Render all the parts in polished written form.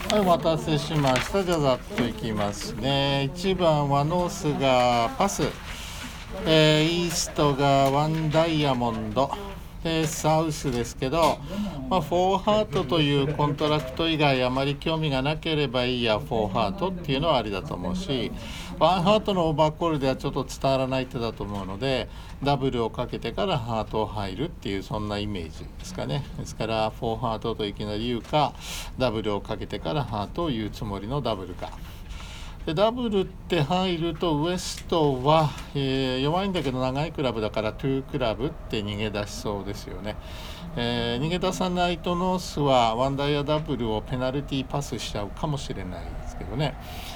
はい、お待たせしました。じゃあざっといきますね。1番はノースがパス、イーストがワンダイヤモンドで、サウスですけど、フォーハートというコントラクト以外あまり興味がなければいいや、フォーハートっていうのはありだと思うし、ワンハートのオーバーコールではちょっと伝わらない手だと思うので、ダブルをかけてからハートを入るっていう、そんなイメージですかね。ですからフォーハートといきなり言うか、ダブルをかけてからハートを言うつもりのダブルか。でダブルって入るとウエストは、弱いんだけど長いクラブだから2クラブって逃げ出しそうですよね。逃げ出さないとノースはワンダイヤダブルをペナルティーパスしちゃうかもしれないですけどね。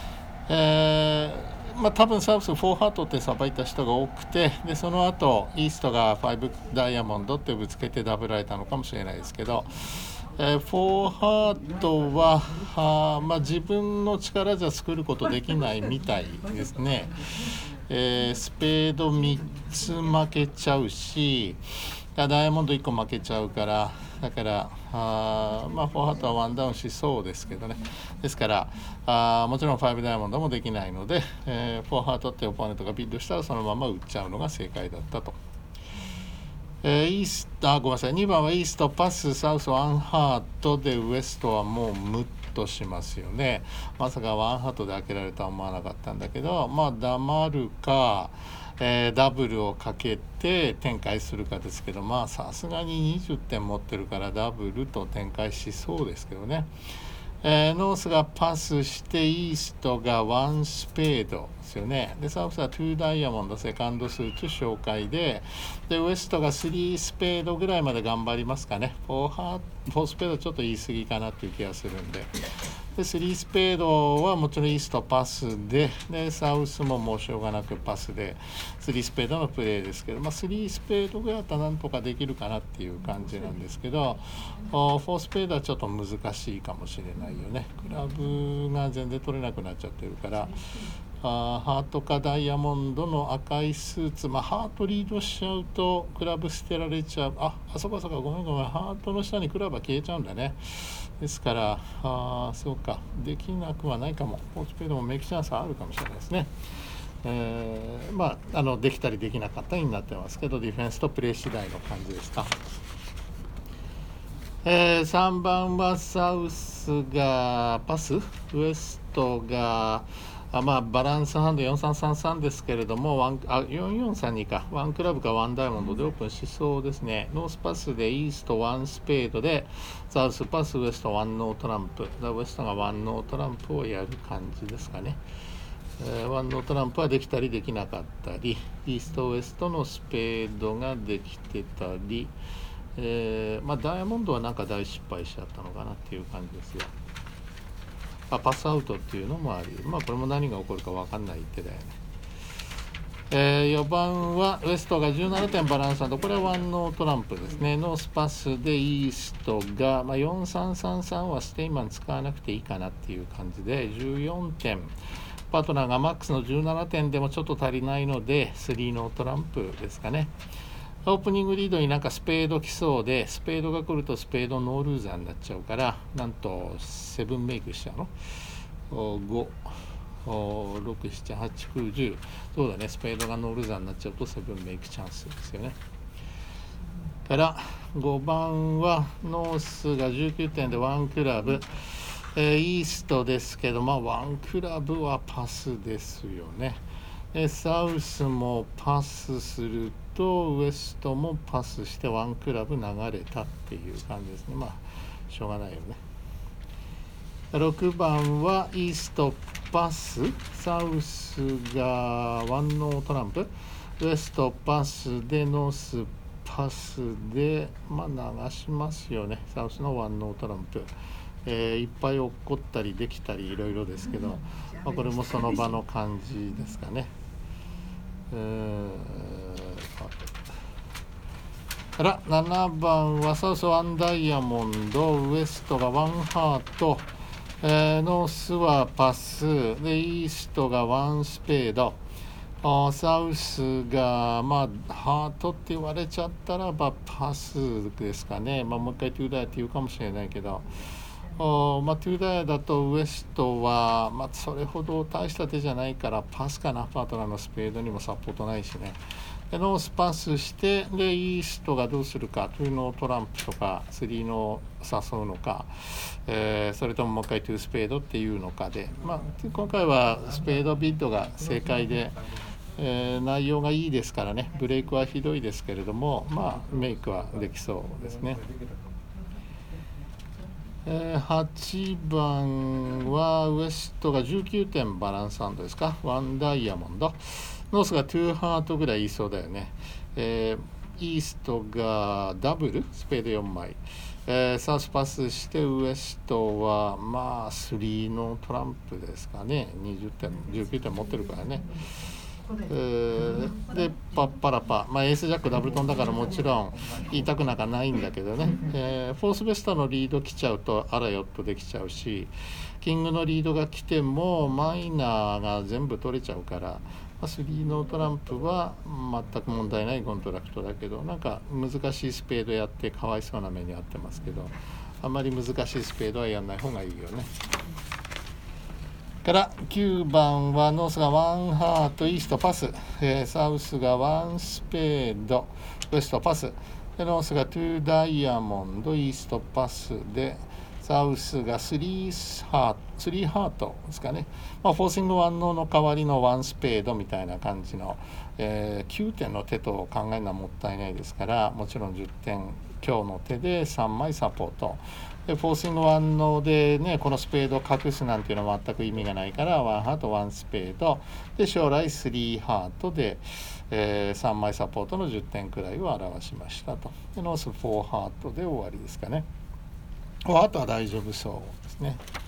多分サウス4ハートってさばいた人が多くて、でその後イーストが5ダイヤモンドってぶつけてダブられたのかもしれないですけど、4ハートは自分の力じゃ作ることできないみたいですね。スペード3つ負けちゃうし、ダイヤモンド1個負けちゃうから、だから4ハートはワンダウンしそうですけどね。ですからもちろん5ダイヤモンドもできないので、4ハートってオポーネントがビッドしたらそのまま打っちゃうのが正解だったと。イーストごめんなさい、2番はイーストパスサウスワンハートで、ウエストはもうムッとしますよね。まさかワンハートで開けられたとは思わなかったんだけど、黙るか、ダブルをかけて展開するかですけど、さすがに20点持ってるからダブルと展開しそうですけどね。ノースがパスしてイーストがワンスペードですよね。でサウスは2ダイヤモンドセカンドスーツ紹介で、ウエストが3スペードぐらいまで頑張りますかね。4スペードちょっと言い過ぎかなっていう気がするんで、3スペードはもちろんイーストパスで、サウスももうしょうがなくパスで3スペードのプレーですけど、3スペードぐらいだったらなんとかできるかなっていう感じなんですけど、4スペードはちょっと難しいかもしれないよね。クラブが全然取れなくなっちゃってるから、ハートかダイヤモンドの赤いスーツ、ハートリードしちゃうとクラブ捨てられちゃう。そうかごめんハートの下にクラブは消えちゃうんだね。ですからそうか、できなくはないかも。4スペードもメイクチャンスはあるかもしれないですね。できたりできなかったりになってますけど、ディフェンスとプレー次第の感じですか。3番はサウスがパス、ウエストがバランスハンド4333ですけれども、4432か、ワンクラブかワンダイヤモンドでオープンしそうですね。ノースパスでイーストワンスペードで、サウスパスウエストワンノートランプ、ウエストがワンノートランプをやる感じですかね。ワンノートランプはできたりできなかったり、イーストウエストのスペードができてたり、ダイヤモンドはなんか大失敗しちゃったのかなっていう感じですよ。パスアウトっていうのもあり、これも何が起こるか分かんない手だよね。4番はウエストが17点バランスハンド、これはワンノートランプですね。ノースパスでイーストが、4333はステイマン使わなくていいかなっていう感じで14点、パートナーがマックスの17点でもちょっと足りないので3ノートランプですかね。オープニングリードになんかスペード来そうで、スペードが来るとスペードノールーザーになっちゃうから、なんと7メイクしちゃうの。5、6、7、8、9、10、そうだね、スペードがノールーザーになっちゃうと7メイクチャンスですよね。から5番はノースが19点でワンクラブ、イーストですけど、ワンクラブはパスですよね。サウスもパスするとウエストもパスしてワンクラブ流れたっていう感じですね。しょうがないよね。6番はイーストパス、サウスがワンノートランプ、ウエストパスでノースパスで流しますよね。サウスのワンノートランプ、いっぱい起こったりできたりいろいろですけど、これもその場の感じですかね。から7番はサウスワンダイヤモンド、ウエストがワンハート、ノースはパスで、イーストがワンスペード、サウスがハートって言われちゃったらパスですかね。もう一回トゥーダーって言うかもしれないけど、 まあ、トゥーダイヤだとウエストは、まあ、それほど大した手じゃないからパスかな。パートナーのスペードにもサポートないしね。でノースパスしてでイーストがどうするか2のトランプとか3の誘うのか、それとももう一回2スペードっていうのかで、まあ、今回はスペードビッドが正解で、内容がいいですからね。ブレイクはひどいですけれども、まあ、メイクはできそうですね。8番はウエストが19点バランスハンドですか。1ダイヤモンド。ノースが2ハートぐらい言いそうだよね。イーストがダブルスペード4枚。サウスパスしてウエストはまあ3のトランプですかね。20点19点持ってるからね。でパッパラパ、まあ、エースジャックダブルトンだからもちろん言いたくなんかないんだけどね、フォースベストのリード来ちゃうとあらよっとできちゃうし、キングのリードが来てもマイナーが全部取れちゃうから、3のトランプは全く問題ないコントラクトだけど、なんか難しいスペードやってかわいそうな目に遭ってますけど、あんまり難しいスペードはやんない方がいいよね。から9番はノースが1ハートイーストパス、サウスが1スペードウエストパスで、ノースが2ダイヤモンドイーストパスで、サウスが3ハートですかね。まあ、フォーシング1の代わりの1スペードみたいな感じの、9点の手と考えるのはもったいないですから、もちろん10点強の手で3枚サポートで、フォーシング1のでね、このスペードを隠すなんていうのは全く意味がないから、1ハート1スペードで、将来3ハートで、3枚サポートの10点くらいを表しましたと。でノース4ハートで終わりですかね。あとは大丈夫そうですね。